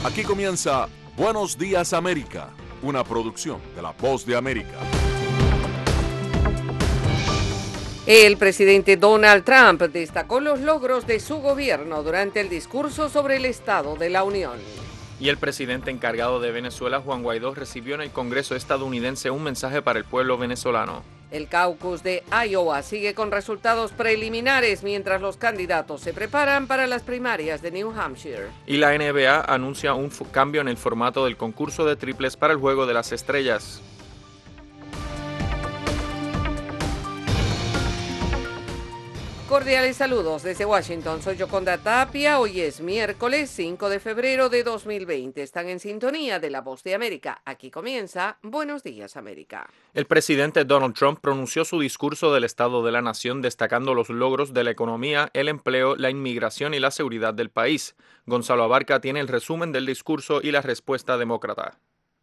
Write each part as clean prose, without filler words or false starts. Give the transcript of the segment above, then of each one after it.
Aquí comienza Buenos Días América, una producción de La Voz de América. El presidente Donald Trump destacó los logros de su gobierno durante el discurso sobre el Estado de la Unión. Y el presidente encargado de Venezuela, Juan Guaidó, recibió en el Congreso estadounidense un mensaje para el pueblo venezolano. El caucus de Iowa sigue con resultados preliminares mientras los candidatos se preparan para las primarias de New Hampshire. Y la NBA anuncia un cambio en el formato del concurso de triples para el Juego de las Estrellas. Cordiales saludos desde Washington, soy Yoconda Tapia, hoy es miércoles 5 de febrero de 2020. Están en sintonía de La Voz de América. Aquí comienza Buenos Días América. El presidente Donald Trump pronunció su discurso del Estado de la Nación destacando los logros de la economía, el empleo, la inmigración y la seguridad del país. Gonzalo Abarca tiene el resumen del discurso y la respuesta demócrata.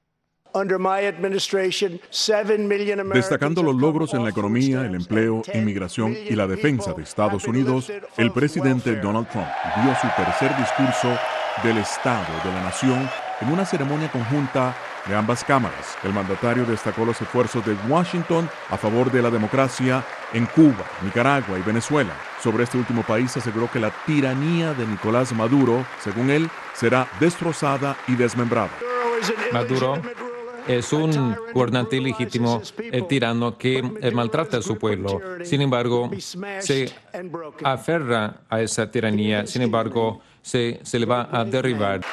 Destacando los logros en la economía, el empleo, inmigración y la defensa de Estados Unidos, el presidente Donald Trump dio su tercer discurso del Estado de la Nación en una ceremonia conjunta de ambas cámaras. El mandatario destacó los esfuerzos de Washington a favor de la democracia en Cuba, Nicaragua y Venezuela. Sobre este último país aseguró que la tiranía de Nicolás Maduro, según él, será destrozada y desmembrada. Maduro es un gobernante ilegítimo, tirano que maltrata a su pueblo. Sin embargo, se aferra a esa tiranía. Sin embargo, se le va a derribar.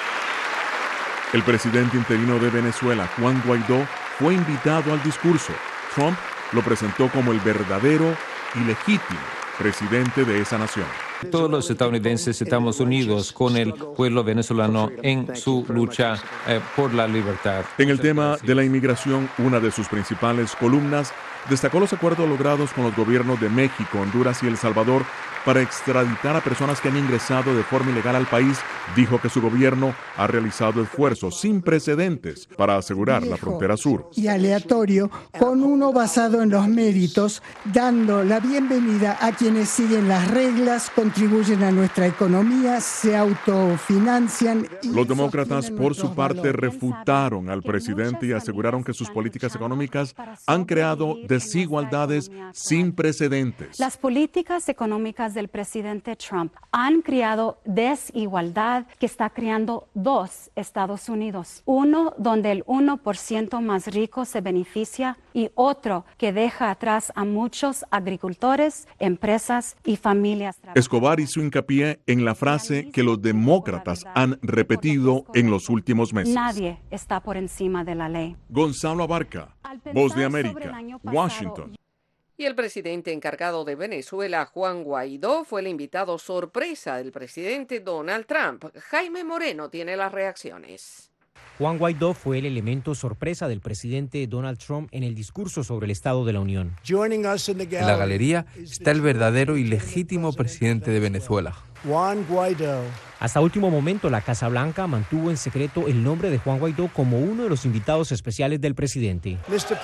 El presidente interino de Venezuela, Juan Guaidó, fue invitado al discurso. Trump lo presentó como el verdadero y legítimo presidente de esa nación. Todos los estadounidenses estamos unidos con el pueblo venezolano en su lucha por la libertad. En el tema de la inmigración, una de sus principales columnas destacó los acuerdos logrados con los gobiernos de México, Honduras y El Salvador para extraditar a personas que han ingresado de forma ilegal al país. Dijo que su gobierno ha realizado esfuerzos sin precedentes para asegurar la frontera sur. Y aleatorio, con uno basado en los méritos, dando la bienvenida a quienes siguen las reglas, contribuyen a nuestra economía, se autofinancian. Los demócratas, por su parte, refutaron al presidente y aseguraron que sus políticas económicas han creado desigualdades sin precedentes. Las políticas económicas del presidente Trump han creado desigualdad que está creando dos Estados Unidos. Uno donde el 1% más rico se beneficia y otro que deja atrás a muchos agricultores, empresas y familias. Escobar hizo hincapié en la frase que los demócratas han repetido en los últimos meses. Nadie está por encima de la ley. Gonzalo Abarca, Voz de América, Washington. Y el presidente encargado de Venezuela, Juan Guaidó, fue el invitado sorpresa del presidente Donald Trump. Jaime Moreno tiene las reacciones. Juan Guaidó fue el elemento sorpresa del presidente Donald Trump en el discurso sobre el Estado de la Unión. En la galería está el verdadero y legítimo presidente de Venezuela, Juan Guaidó. Hasta último momento, la Casa Blanca mantuvo en secreto el nombre de Juan Guaidó como uno de los invitados especiales del presidente.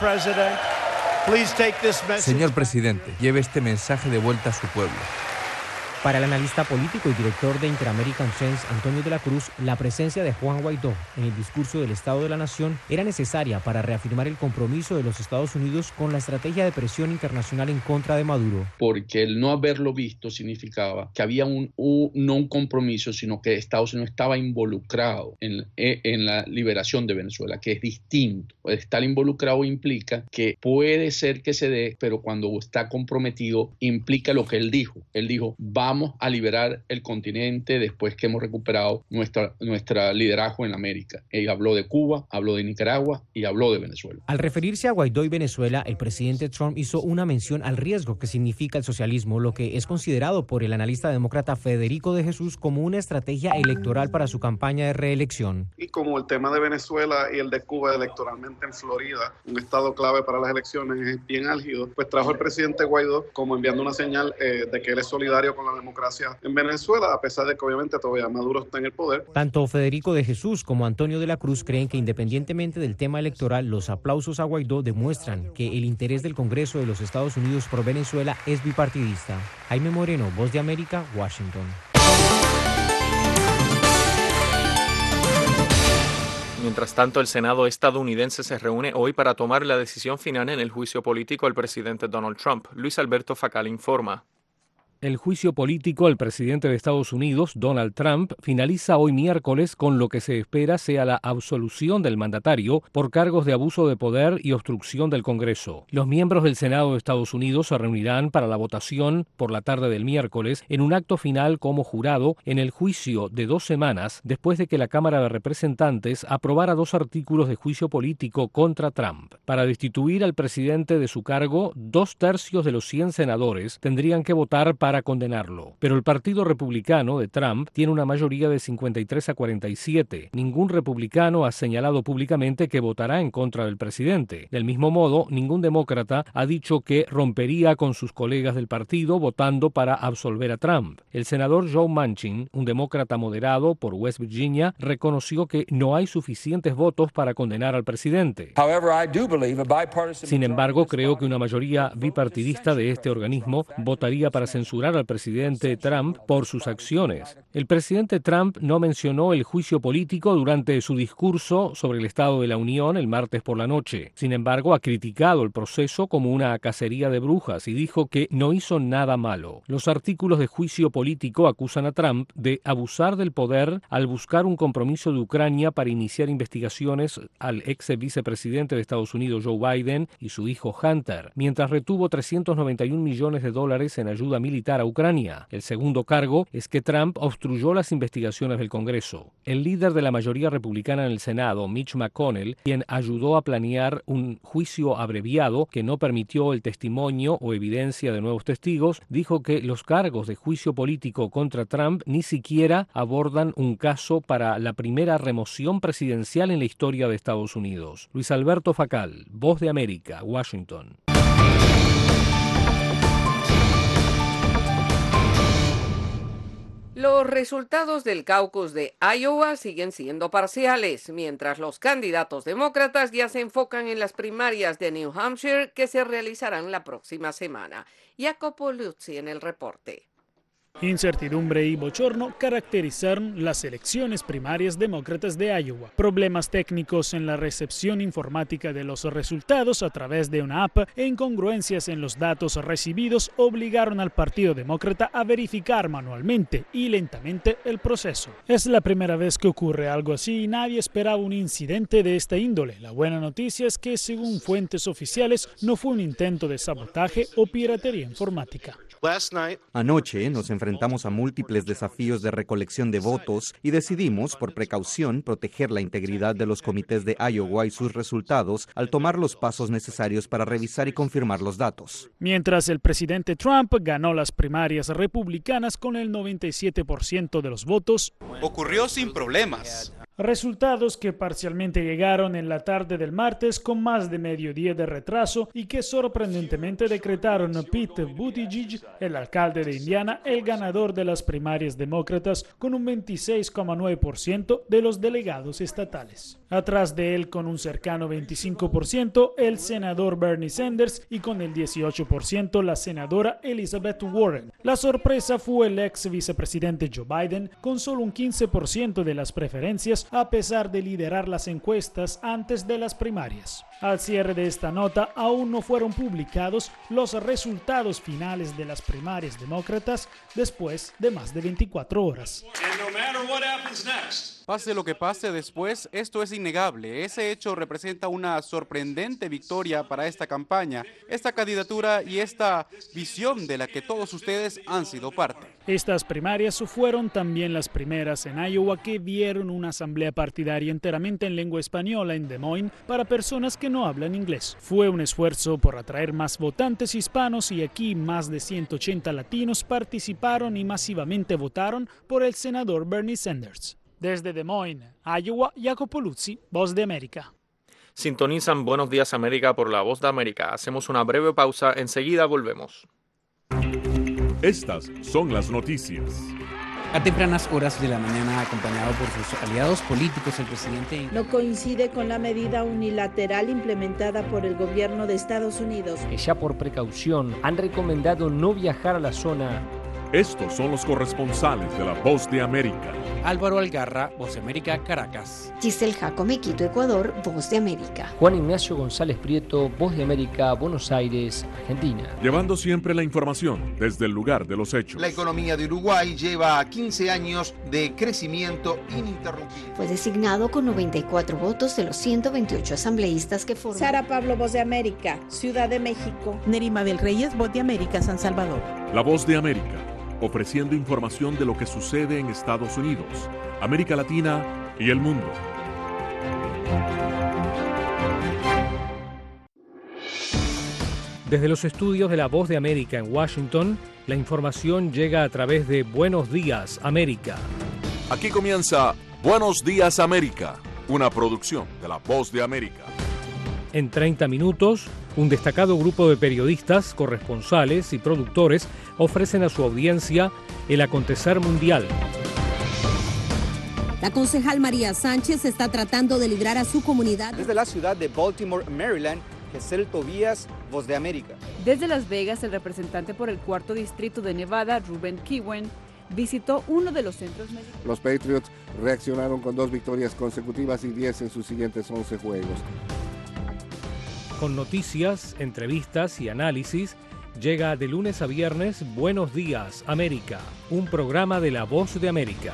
Señor presidente, lleve este mensaje de vuelta a su pueblo. Para el analista político y director de Inter-American Sense, Antonio de la Cruz, la presencia de Juan Guaidó en el discurso del Estado de la Nación era necesaria para reafirmar el compromiso de los Estados Unidos con la estrategia de presión internacional en contra de Maduro. Porque el no haberlo visto significaba que había no un compromiso, sino que Estados Unidos estaba involucrado en la liberación de Venezuela, que es distinto. Estar involucrado implica que puede ser que se dé, pero cuando está comprometido implica lo que él dijo. Él dijo, vamos a liberar el continente después que hemos recuperado nuestra liderazgo en América. Él habló de Cuba, habló de Nicaragua y habló de Venezuela. Al referirse a Guaidó y Venezuela, el presidente Trump hizo una mención al riesgo que significa el socialismo, lo que es considerado por el analista demócrata Federico de Jesús como una estrategia electoral para su campaña de reelección. Y como el tema de Venezuela y el de Cuba electoralmente en Florida, un estado clave para las elecciones, es bien álgido, pues trajo el presidente Guaidó como enviando una señal de que él es solidario con la democracia en Venezuela, a pesar de que obviamente todavía Maduro está en el poder. Tanto Federico de Jesús como Antonio de la Cruz creen que independientemente del tema electoral, los aplausos a Guaidó demuestran que el interés del Congreso de los Estados Unidos por Venezuela es bipartidista. Jaime Moreno, Voz de América, Washington. Mientras tanto, el Senado estadounidense se reúne hoy para tomar la decisión final en el juicio político al presidente Donald Trump. Luis Alberto Facal informa. El juicio político al presidente de Estados Unidos, Donald Trump, finaliza hoy miércoles con lo que se espera sea la absolución del mandatario por cargos de abuso de poder y obstrucción del Congreso. Los miembros del Senado de Estados Unidos se reunirán para la votación por la tarde del miércoles en un acto final como jurado en el juicio de 2 semanas después de que la Cámara de Representantes aprobara 2 artículos de juicio político contra Trump. Para destituir al presidente de su cargo, 2/3 de los 100 senadores tendrían que votar para condenarlo. Pero el Partido Republicano de Trump tiene una mayoría de 53 a 47. Ningún republicano ha señalado públicamente que votará en contra del presidente. Del mismo modo, ningún demócrata ha dicho que rompería con sus colegas del partido votando para absolver a Trump. El senador Joe Manchin, un demócrata moderado por West Virginia, reconoció que no hay suficientes votos para condenar al presidente. Sin embargo, creo que una mayoría bipartidista de este organismo votaría para censurar al presidente Trump por sus acciones. El presidente Trump no mencionó el juicio político durante su discurso sobre el Estado de la Unión el martes por la noche. Sin embargo, ha criticado el proceso como una cacería de brujas y dijo que no hizo nada malo. Los artículos de juicio político acusan a Trump de abusar del poder al buscar un compromiso de Ucrania para iniciar investigaciones al ex vicepresidente de Estados Unidos Joe Biden y su hijo Hunter, mientras retuvo $391 millones en ayuda militar a Ucrania. El segundo cargo es que Trump obstruyó las investigaciones del Congreso. El líder de la mayoría republicana en el Senado, Mitch McConnell, quien ayudó a planear un juicio abreviado que no permitió el testimonio o evidencia de nuevos testigos, dijo que los cargos de juicio político contra Trump ni siquiera abordan un caso para la primera remoción presidencial en la historia de Estados Unidos. Luis Alberto Facal, Voz de América, Washington. Los resultados del caucus de Iowa siguen siendo parciales, mientras los candidatos demócratas ya se enfocan en las primarias de New Hampshire que se realizarán la próxima semana. Jacopo Luzzi en el reporte. Incertidumbre y bochorno caracterizaron las elecciones primarias demócratas de Iowa. Problemas técnicos en la recepción informática de los resultados a través de una app e incongruencias en los datos recibidos obligaron al Partido Demócrata a verificar manualmente y lentamente el proceso. Es la primera vez que ocurre algo así y nadie esperaba un incidente de esta índole. La buena noticia es que, según fuentes oficiales, no fue un intento de sabotaje o piratería informática. Anoche nos enfrentamos a múltiples desafíos de recolección de votos y decidimos, por precaución, proteger la integridad de los comités de Iowa y sus resultados al tomar los pasos necesarios para revisar y confirmar los datos. Mientras el presidente Trump ganó las primarias republicanas con el 97% de los votos, ocurrió sin problemas. Resultados que parcialmente llegaron en la tarde del martes con más de medio día de retraso y que sorprendentemente decretaron a Pete Buttigieg, el alcalde de Indiana, el ganador de las primarias demócratas con un 26,9% de los delegados estatales. Atrás de él, con un cercano 25%, el senador Bernie Sanders y con el 18% la senadora Elizabeth Warren. La sorpresa fue el ex vicepresidente Joe Biden con solo un 15% de las preferencias, a pesar de liderar las encuestas antes de las primarias. Al cierre de esta nota, aún no fueron publicados los resultados finales de las primarias demócratas después de más de 24 horas. Pase lo que pase después, esto es innegable. Ese hecho representa una sorprendente victoria para esta campaña, esta candidatura y esta visión de la que todos ustedes han sido parte. Estas primarias fueron también las primeras en Iowa que vieron una asamblea partidaria enteramente en lengua española en Des Moines para personas que no hablan inglés. Fue un esfuerzo por atraer más votantes hispanos y aquí más de 180 latinos participaron y masivamente votaron por el senador Bernie Sanders. Desde Des Moines, Iowa, Jacopo Luzzi, Voz de América. Sintonizan Buenos Días América por la Voz de América. Hacemos una breve pausa, enseguida volvemos. Estas son las noticias. A tempranas horas de la mañana, acompañado por sus aliados políticos, el presidente no coincide con la medida unilateral implementada por el gobierno de Estados Unidos, que ya por precaución han recomendado no viajar a la zona Estos son los corresponsales de La Voz de América. Álvaro Algarra, Voz de América, Caracas. Giselle Jacome, Quito, Ecuador, Voz de América. Juan Ignacio González Prieto, Voz de América, Buenos Aires, Argentina. Llevando siempre la información desde el lugar de los hechos. La economía de Uruguay lleva 15 años de crecimiento ininterrumpido. Fue designado con 94 votos de los 128 asambleístas que forman. Sara Pablo, Voz de América, Ciudad de México. Nerima del Reyes, Voz de América, San Salvador. La Voz de América, ofreciendo información de lo que sucede en Estados Unidos, América Latina y el mundo. Desde los estudios de La Voz de América en Washington, la información llega a través de Buenos Días, América. Aquí comienza Buenos Días, América, una producción de La Voz de América. En 30 minutos, un destacado grupo de periodistas, corresponsales y productores ofrecen a su audiencia el acontecer mundial. La concejal María Sánchez está tratando de librar a su comunidad. Desde la ciudad de Baltimore, Maryland, Gesell Tobías, Voz de América. Desde Las Vegas, el representante por el 4º distrito de Nevada, Ruben Kiwen, visitó uno de los centros médicos. Los Patriots reaccionaron con 2 victorias consecutivas y 10 en sus siguientes 11 juegos. Con noticias, entrevistas y análisis, llega de lunes a viernes Buenos Días, América, un programa de La Voz de América.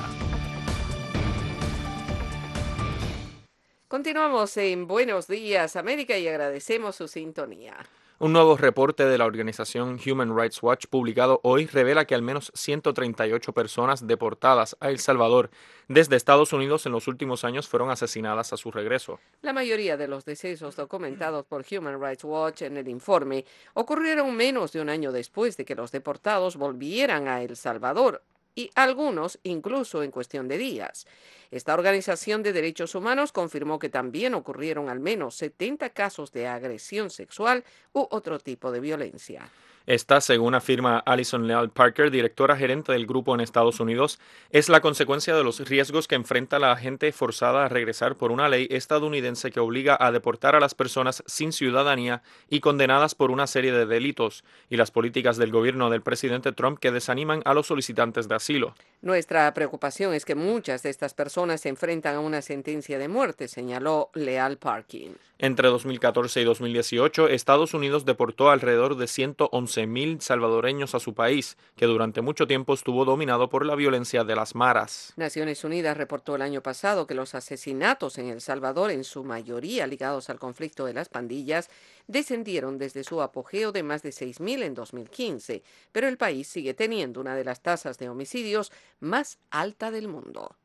Continuamos en Buenos Días, América, y agradecemos su sintonía. Un nuevo reporte de la organización Human Rights Watch publicado hoy revela que al menos 138 personas deportadas a El Salvador desde Estados Unidos en los últimos años fueron asesinadas a su regreso. La mayoría de los decesos documentados por Human Rights Watch en el informe ocurrieron menos de un año después de que los deportados volvieran a El Salvador, y algunos incluso en cuestión de días. Esta organización de derechos humanos confirmó que también ocurrieron al menos 70 casos de agresión sexual u otro tipo de violencia. Esta, según afirma Alison Leal Parker, directora gerente del grupo en Estados Unidos, es la consecuencia de los riesgos que enfrenta la gente forzada a regresar por una ley estadounidense que obliga a deportar a las personas sin ciudadanía y condenadas por una serie de delitos, y las políticas del gobierno del presidente Trump que desaniman a los solicitantes de asilo. Nuestra preocupación es que muchas de estas personas se enfrentan a una sentencia de muerte, señaló Leal Parkin. Entre 2014 y 2018, Estados Unidos deportó alrededor de 111,000 salvadoreños a su país, que durante mucho tiempo estuvo dominado por la violencia de las maras. Naciones Unidas reportó el año pasado que los asesinatos en El Salvador, en su mayoría ligados al conflicto de las pandillas, descendieron desde su apogeo de más de 6,000 en 2015, pero el país sigue teniendo una de las tasas de homicidios más alta del mundo.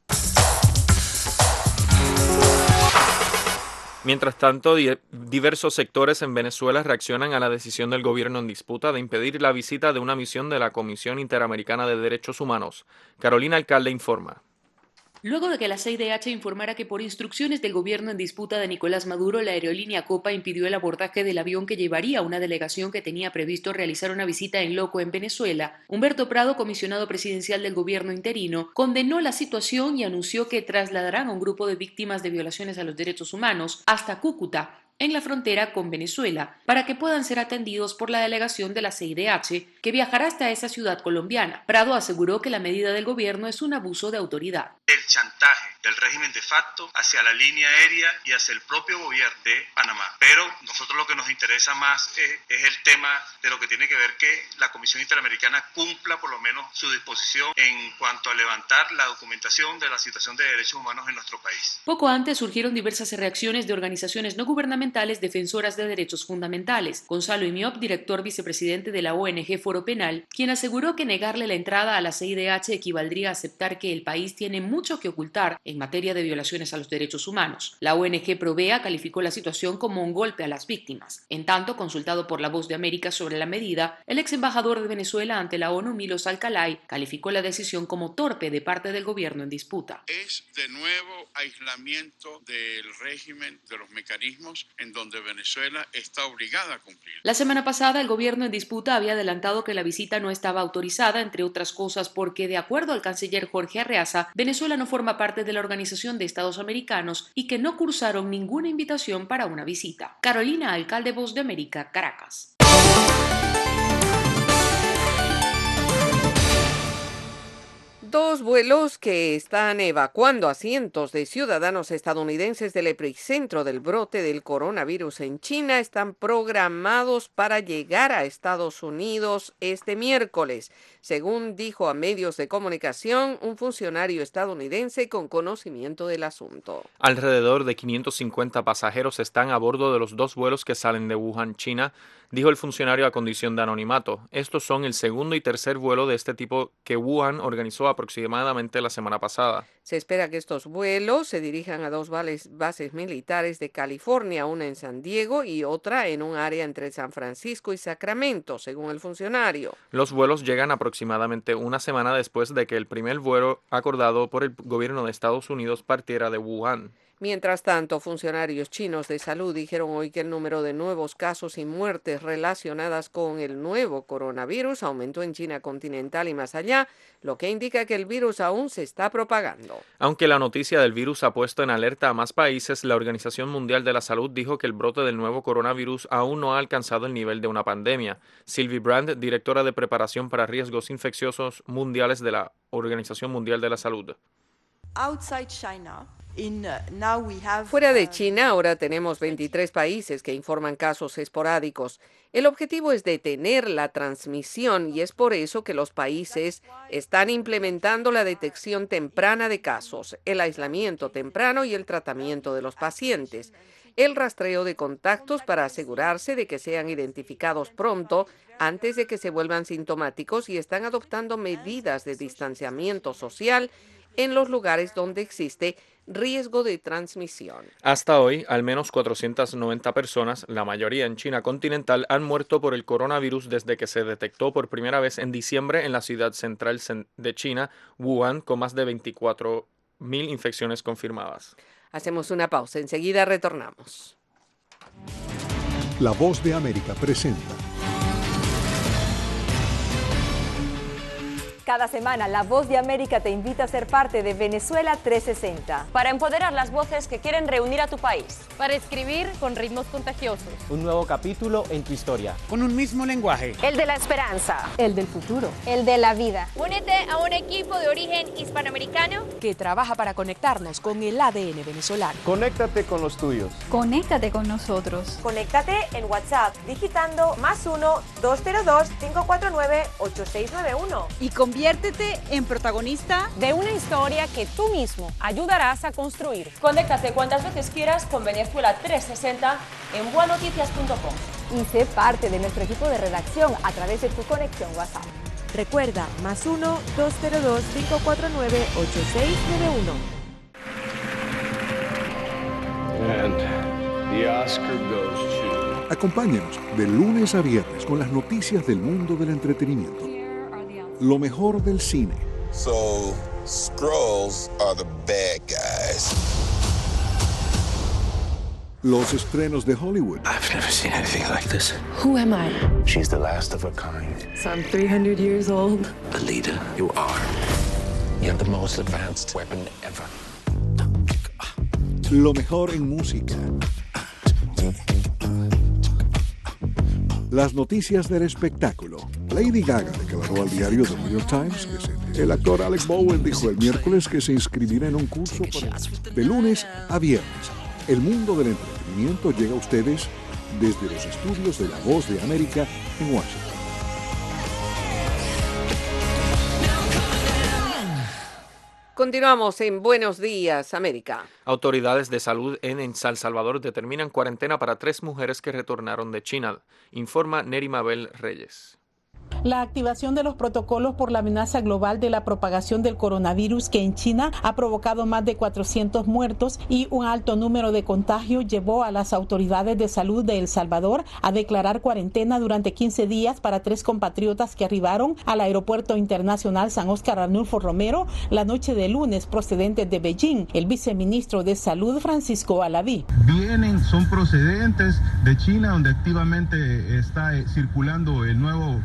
Mientras tanto, diversos sectores en Venezuela reaccionan a la decisión del gobierno en disputa de impedir la visita de una misión de la Comisión Interamericana de Derechos Humanos. Carolina Alcalde informa. Luego de que la CIDH informara que por instrucciones del gobierno en disputa de Nicolás Maduro, la aerolínea Copa impidió el abordaje del avión que llevaría a una delegación que tenía previsto realizar una visita en loco en Venezuela, Humberto Prado, comisionado presidencial del gobierno interino, condenó la situación y anunció que trasladarán a un grupo de víctimas de violaciones a los derechos humanos hasta Cúcuta, en la frontera con Venezuela, para que puedan ser atendidos por la delegación de la CIDH, que viajará hasta esa ciudad colombiana. Prado aseguró que la medida del gobierno es un abuso de autoridad. El chantaje del régimen de facto hacia la línea aérea y hacia el propio gobierno de Panamá. Pero nosotros lo que nos interesa más es el tema de lo que tiene que ver que la Comisión Interamericana cumpla por lo menos su disposición en cuanto a levantar la documentación de la situación de derechos humanos en nuestro país. Poco antes surgieron diversas reacciones de organizaciones no gubernamentales defensoras de derechos fundamentales. Gonzalo Imiop, director vicepresidente de la ONG Foro Penal, quien aseguró que negarle la entrada a la CIDH equivaldría a aceptar que el país tiene mucho que ocultar en materia de violaciones a los derechos humanos. La ONG Provea calificó la situación como un golpe a las víctimas. En tanto, consultado por La Voz de América sobre la medida, el ex embajador de Venezuela ante la ONU, Milos Alcalay, calificó la decisión como torpe de parte del gobierno en disputa. Es de nuevo aislamiento del régimen, de los mecanismos en donde Venezuela está obligada a cumplir. La semana pasada, el gobierno en disputa había adelantado que la visita no estaba autorizada, entre otras cosas porque, de acuerdo al canciller Jorge Arreaza, Venezuela no forma parte de la Organización de Estados Americanos y que no cursaron ninguna invitación para una visita. Carolina Alcalde, Voz de América, Caracas. Dos vuelos que están evacuando a cientos de ciudadanos estadounidenses del epicentro del brote del coronavirus en China están programados para llegar a Estados Unidos este miércoles, según dijo a medios de comunicación un funcionario estadounidense con conocimiento del asunto. Alrededor de 550 pasajeros están a bordo de los dos vuelos que salen de Wuhan, China, dijo el funcionario a condición de anonimato. Estos son el segundo y tercer vuelo de este tipo que Wuhan organizó aproximadamente la semana pasada. Se espera que estos vuelos se dirijan a dos bases militares de California, una en San Diego y otra en un área entre San Francisco y Sacramento, según el funcionario. Los vuelos llegan aproximadamente una semana después de que el primer vuelo acordado por el gobierno de Estados Unidos partiera de Wuhan. Mientras tanto, funcionarios chinos de salud dijeron hoy que el número de nuevos casos y muertes relacionadas con el nuevo coronavirus aumentó en China continental y más allá, lo que indica que el virus aún se está propagando. Aunque la noticia del virus ha puesto en alerta a más países, la Organización Mundial de la Salud dijo que el brote del nuevo coronavirus aún no ha alcanzado el nivel de una pandemia. Sylvie Brand, directora de preparación para riesgos infecciosos mundiales de la Organización Mundial de la Salud. Outside China. Fuera de China, ahora tenemos 23 países que informan casos esporádicos. El objetivo es detener la transmisión y es por eso que los países están implementando la detección temprana de casos, el aislamiento temprano y el tratamiento de los pacientes, el rastreo de contactos para asegurarse de que sean identificados pronto antes de que se vuelvan sintomáticos y están adoptando medidas de distanciamiento social en los lugares donde existe riesgo de transmisión. Hasta hoy, al menos 490 personas, la mayoría en China continental, han muerto por el coronavirus desde que se detectó por primera vez en diciembre en la ciudad central de China, Wuhan, con más de 24.000 infecciones confirmadas. Hacemos una pausa, enseguida retornamos. La Voz de América presenta. Cada semana, La Voz de América te invita a ser parte de Venezuela 360. Para empoderar las voces que quieren reunir a tu país. Para escribir con ritmos contagiosos. Un nuevo capítulo en tu historia. Con un mismo lenguaje. El de la esperanza. El del futuro. El de la vida. Únete a un equipo de origen hispanoamericano que trabaja para conectarnos con el ADN venezolano. Conéctate con los tuyos. Conéctate con nosotros. Conéctate en WhatsApp digitando +1-202-549-8691. Y conviértete en protagonista de una historia que tú mismo ayudarás a construir. Conéctate cuantas veces quieras con Venezuela 360 en buenoticias.com. Y sé parte de nuestro equipo de redacción a través de tu conexión WhatsApp. Recuerda, +1-202-549-8691. And the Oscar goes to... Acompáñanos de lunes a viernes con las noticias del mundo del entretenimiento. Lo mejor del cine. So, Skrulls are the bad guys. Los estrenos de Hollywood. I've never seen anything like this. Who am I? She's the last of her kind. So I'm 300 years old. The leader you are. You have the most advanced weapon ever. Lo mejor en música. Las noticias del espectáculo. Lady Gaga declaró al diario The New York Times que el actor Alec Baldwin dijo el miércoles que se inscribirá en un curso de lunes a viernes. El mundo del entretenimiento llega a ustedes desde los estudios de La Voz de América en Washington. Continuamos en Buenos Días, América. Autoridades de salud en El Salvador determinan cuarentena para 3 mujeres que retornaron de China, informa Neri Mabel Reyes. La activación de los protocolos por la amenaza global de la propagación del coronavirus que en China ha provocado más de 400 muertos y un alto número de contagios llevó a las autoridades de salud de El Salvador a declarar cuarentena durante 15 días para 3 compatriotas que arribaron al Aeropuerto Internacional San Óscar Arnulfo Romero la noche de lunes procedentes de Beijing. El viceministro de Salud, Francisco Alaví. Son procedentes de China, donde activamente está circulando el nuevo coronavirus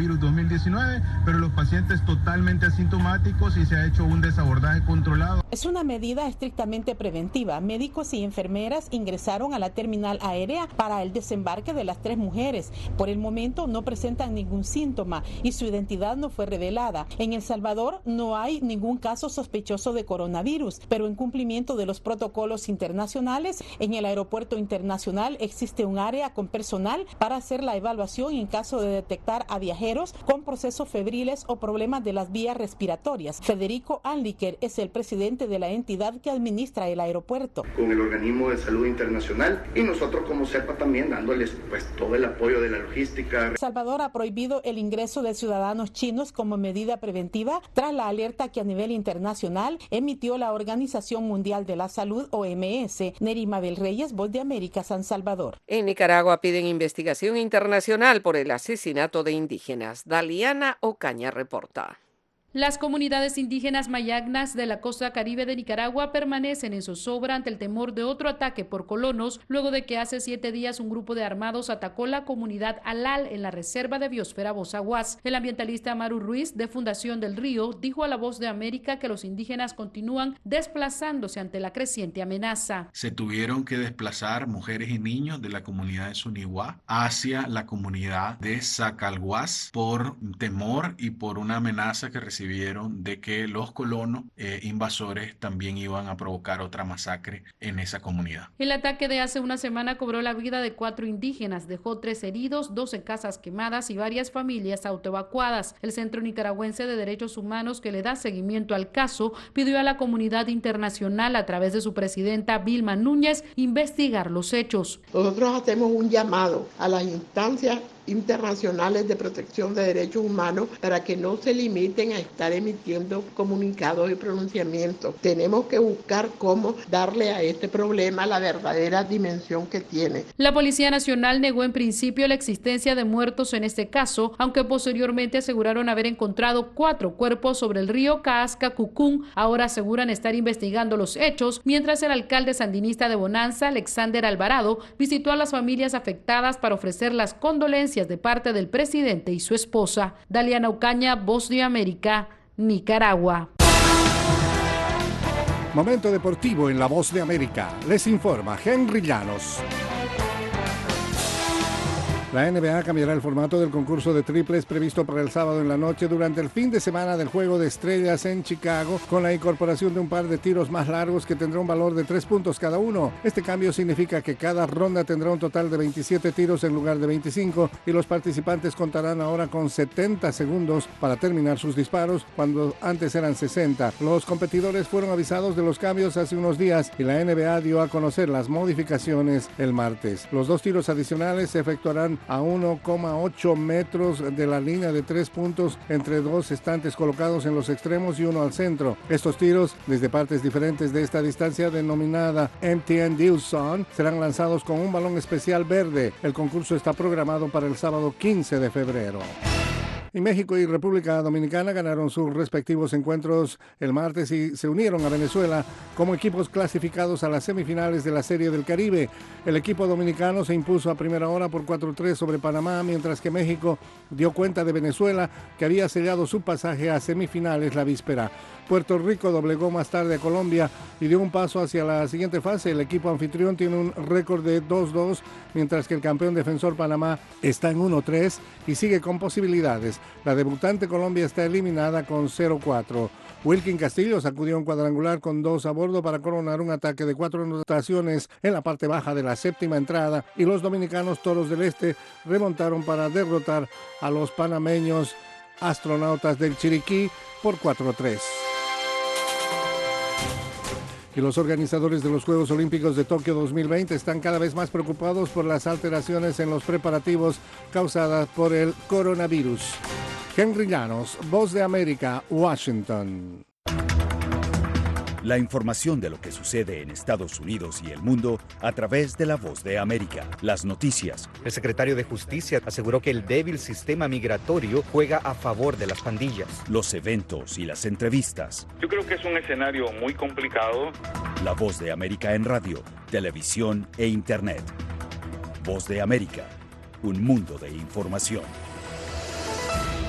coronavirus 2019, pero los pacientes totalmente asintomáticos y se ha hecho un desabordaje controlado. Es una medida estrictamente preventiva. Médicos y enfermeras ingresaron a la terminal aérea para el desembarque de las 3 mujeres. Por el momento no presentan ningún síntoma y su identidad no fue revelada. En El Salvador no hay ningún caso sospechoso de coronavirus, pero en cumplimiento de los protocolos internacionales, en el aeropuerto internacional existe un área con personal para hacer la evaluación en caso de detectar a viajeros con procesos febriles o problemas de las vías respiratorias. Federico Anliker es el presidente de la entidad que administra el aeropuerto. Con el Organismo de Salud Internacional y nosotros como CEPA también dándoles todo el apoyo de la logística. El Salvador ha prohibido el ingreso de ciudadanos chinos como medida preventiva tras la alerta que a nivel internacional emitió la Organización Mundial de la Salud, OMS. Neri Mabel Reyes, Voz de América, San Salvador. En Nicaragua piden investigación internacional por el asesinato de indígenas. Daliana Ocaña reporta. Las comunidades indígenas mayagnas de la costa caribe de Nicaragua permanecen en zozobra ante el temor de otro ataque por colonos, luego de que hace 7 días un grupo de armados atacó la comunidad Alal en la reserva de biosfera Bozaguas. El ambientalista Maru Ruiz, de Fundación del Río, dijo a La Voz de América que los indígenas continúan desplazándose ante la creciente amenaza. Se tuvieron que desplazar mujeres y niños de la comunidad de Sunihuá hacia la comunidad de Sacalhuás por temor y por una amenaza que recibieron de que los colonos invasores también iban a provocar otra masacre en esa comunidad. El ataque de hace una semana cobró la vida de 4 indígenas, dejó 3 heridos, 12 casas quemadas y varias familias autoevacuadas. El Centro Nicaragüense de Derechos Humanos, que le da seguimiento al caso, pidió a la comunidad internacional, a través de su presidenta Vilma Núñez, investigar los hechos. Nosotros hacemos un llamado a las instancias internacionales de protección de derechos humanos para que no se limiten a estar emitiendo comunicados y pronunciamientos. Tenemos que buscar cómo darle a este problema la verdadera dimensión que tiene. La Policía Nacional negó en principio la existencia de muertos en este caso, aunque posteriormente aseguraron haber encontrado 4 cuerpos sobre el río Caasca-Cucún. Ahora aseguran estar investigando los hechos, mientras el alcalde sandinista de Bonanza, Alexander Alvarado, visitó a las familias afectadas para ofrecer las condolencias de parte del presidente y su esposa. Daliana Ocaña, Voz de América, Nicaragua. Momento deportivo en La Voz de América. Les informa Henry Llanos. La NBA cambiará el formato del concurso de triples previsto para el sábado en la noche durante el fin de semana del Juego de Estrellas en Chicago, con la incorporación de un par de tiros más largos que tendrá un valor de 3 puntos cada uno. Este cambio significa que cada ronda tendrá un total de 27 tiros en lugar de 25 y los participantes contarán ahora con 70 segundos para terminar sus disparos, cuando antes eran 60. Los competidores fueron avisados de los cambios hace unos días y la NBA dio a conocer las modificaciones el martes. Los 2 tiros adicionales se efectuarán a 1,8 metros de la línea de 3 puntos entre 2 estantes colocados en los extremos y uno al centro. Estos tiros, desde partes diferentes de esta distancia denominada MTN Deal Zone, serán lanzados con un balón especial verde. El concurso está programado para el sábado 15 de febrero. Y México y República Dominicana ganaron sus respectivos encuentros el martes y se unieron a Venezuela como equipos clasificados a las semifinales de la Serie del Caribe. El equipo dominicano se impuso a primera hora por 4-3 sobre Panamá, mientras que México dio cuenta de Venezuela, que había sellado su pasaje a semifinales la víspera. Puerto Rico doblegó más tarde a Colombia y dio un paso hacia la siguiente fase. El equipo anfitrión tiene un récord de 2-2, mientras que el campeón defensor Panamá está en 1-3 y sigue con posibilidades. La debutante Colombia está eliminada con 0-4. Wilkin Castillo sacudió un cuadrangular con 2 a bordo para coronar un ataque de 4 anotaciones en la parte baja de la séptima entrada, y los dominicanos Toros del Este remontaron para derrotar a los panameños Astronautas del Chiriquí por 4-3. Y los organizadores de los Juegos Olímpicos de Tokio 2020 están cada vez más preocupados por las alteraciones en los preparativos causadas por el coronavirus. Henry Llanos, Voz de América, Washington. La información de lo que sucede en Estados Unidos y el mundo a través de La Voz de América. Las noticias. El secretario de Justicia aseguró que el débil sistema migratorio juega a favor de las pandillas. Los eventos y las entrevistas. Yo creo que es un escenario muy complicado. La Voz de América en radio, televisión e internet. Voz de América, un mundo de información.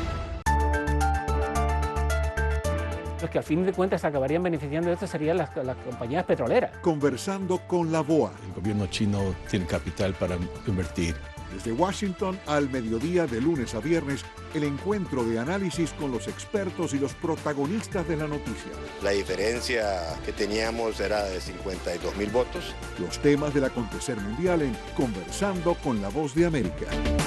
Los que al fin de cuentas acabarían beneficiando de esto serían las compañías petroleras. Conversando con la BOA. El gobierno chino tiene capital para invertir. Desde Washington al mediodía, de lunes a viernes, el encuentro de análisis con los expertos y los protagonistas de la noticia. La diferencia que teníamos era de 52.000 votos. Los temas del acontecer mundial en Conversando con la Voz de América.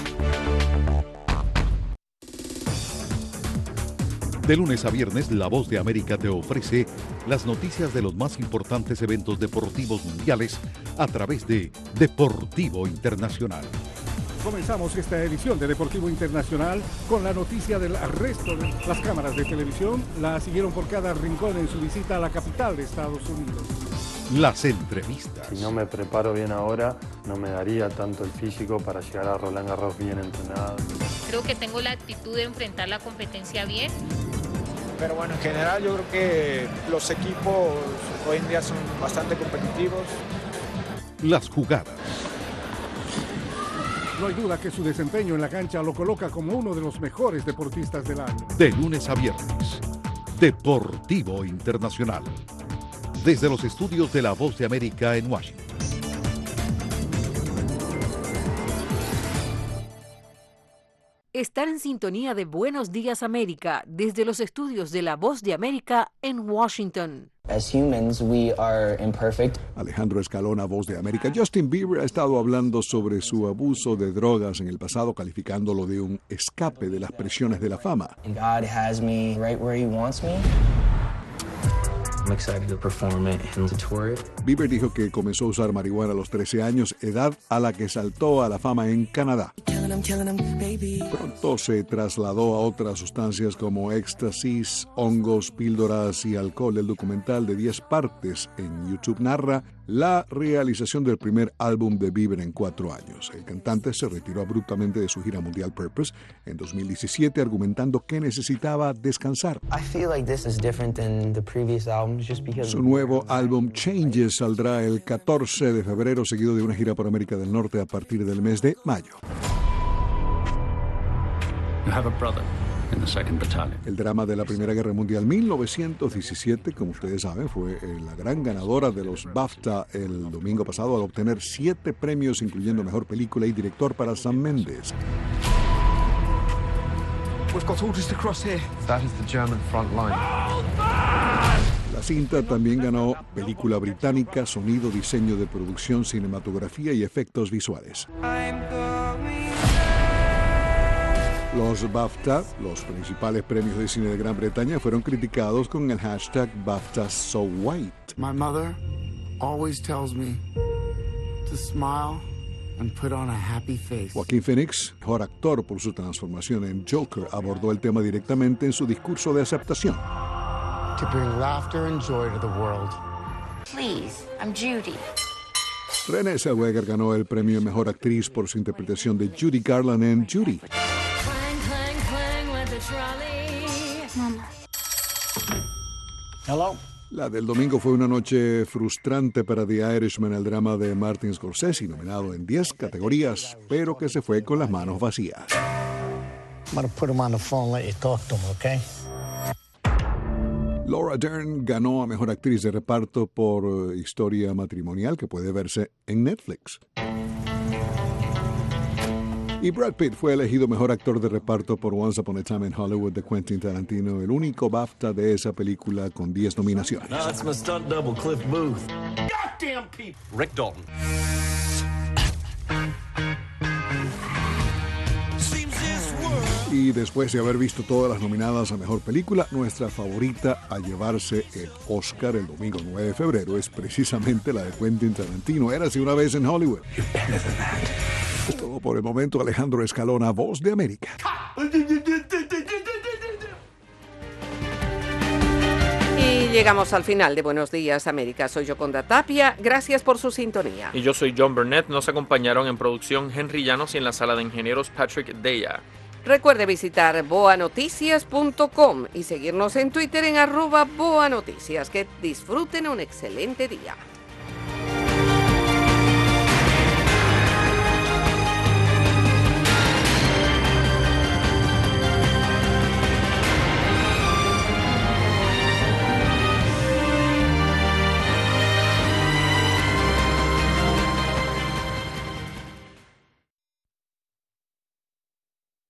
De lunes a viernes, La Voz de América te ofrece las noticias de los más importantes eventos deportivos mundiales a través de Deportivo Internacional. Comenzamos esta edición de Deportivo Internacional con la noticia del arresto de las cámaras de televisión. La siguieron por cada rincón en su visita a la capital de Estados Unidos. Las entrevistas. Si no me preparo bien ahora, no me daría tanto el físico para llegar a Roland Garros bien entrenado. Creo que tengo la actitud de enfrentar la competencia bien. Pero bueno, en general yo creo que los equipos hoy en día son bastante competitivos. Las jugadas. No hay duda que su desempeño en la cancha lo coloca como uno de los mejores deportistas del año. De lunes a viernes, Deportivo Internacional. Desde los estudios de La Voz de América en Washington. Están en sintonía de Buenos Días América desde los estudios de La Voz de América en Washington. As humans, we are imperfect. Alejandro Escalona, Voz de América. Justin Bieber ha estado hablando sobre su abuso de drogas en el pasado, calificándolo de un escape de las presiones de la fama. And God has me right where He wants me. I'm excited to perform it and to tour it. Bieber dijo que comenzó a usar marihuana a los 13 años, edad a la que saltó a la fama en Canadá. Pronto se trasladó a otras sustancias como éxtasis, hongos, píldoras y alcohol. El documental de 10 partes en YouTube narra la realización del primer álbum de Bieber en 4 años. El cantante se retiró abruptamente de su gira mundial Purpose en 2017, argumentando que necesitaba descansar. Su nuevo álbum Changes saldrá el 14 de febrero, seguido de una gira por América del Norte a partir del mes de mayo. El drama de la Primera Guerra Mundial 1917, como ustedes saben, fue la gran ganadora de los BAFTA el domingo pasado al obtener 7 premios, incluyendo Mejor Película y Director para Sam Mendes. La cinta también ganó Película Británica, Sonido, Diseño de Producción, Cinematografía y Efectos Visuales. Los BAFTA, los principales premios de cine de Gran Bretaña, fueron criticados con el hashtag BAFTASoWhite. My mother always tells me to smile and put on a happy face. Joaquín Phoenix, mejor actor por su transformación en Joker, abordó el tema directamente en su discurso de aceptación. To bring laughter and joy to the world. Please, I'm Judy. Renée Zellweger ganó el premio a Mejor Actriz por su interpretación de Judy Garland en Judy. Hello. La del domingo fue una noche frustrante para The Irishman, el drama de Martin Scorsese, nominado en 10 categorías, pero que se fue con las manos vacías. I'm gonna put him on the phone and let you talk to him, okay? Laura Dern ganó a Mejor Actriz de Reparto por Historia Matrimonial, que puede verse en Netflix. Y Brad Pitt fue elegido Mejor Actor de Reparto por Once Upon a Time in Hollywood de Quentin Tarantino, el único BAFTA de esa película con 10 nominaciones. No, that's my stunt double, Cliff Booth. Goddamn people. Rick Dalton. Y después de haber visto todas las nominadas a Mejor Película, nuestra favorita a llevarse el Oscar el domingo 9 de febrero es precisamente la de Quentin Tarantino, Érase una vez en Hollywood. Es todo por el momento. Alejandro Escalona, Voz de América. Y llegamos al final de Buenos Días América. Soy Yoconda Tapia. Gracias por su sintonía. Y yo soy John Burnett. Nos acompañaron en producción Henry Llanos y en la sala de ingenieros Patrick Deya. Recuerde visitar boanoticias.com y seguirnos en Twitter en @boanoticias. Que disfruten un excelente día.